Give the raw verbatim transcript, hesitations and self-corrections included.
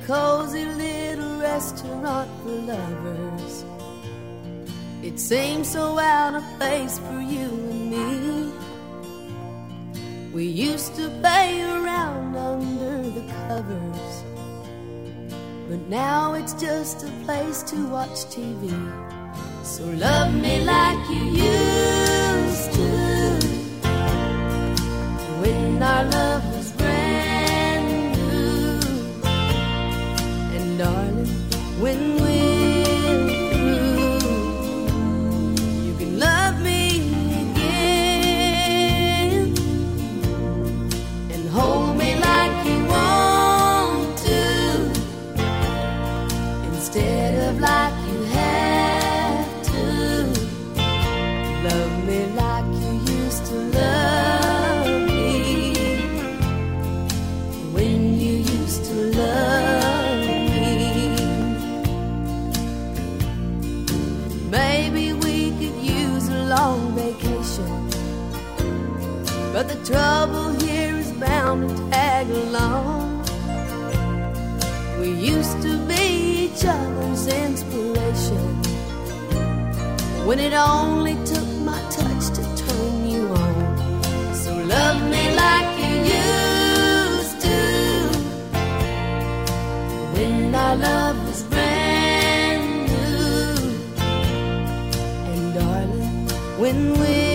cozy little restaurant for lovers. It seems so out of place for you and me. We used to play around under the covers, but now it's just a place to watch T V. So love me like you used to, when our love was brand new. And darling, when we're through, you can love me again and hold me like you want to, instead of like you have to. Love me like you used to love me, when you used to love me. Maybe we could use a long vacation, but the trouble here is bound to tag along. We used to be each other's inspiration, when it only took my touch to turn you on. So love me like you used to, when our love was brand new. And darling, when we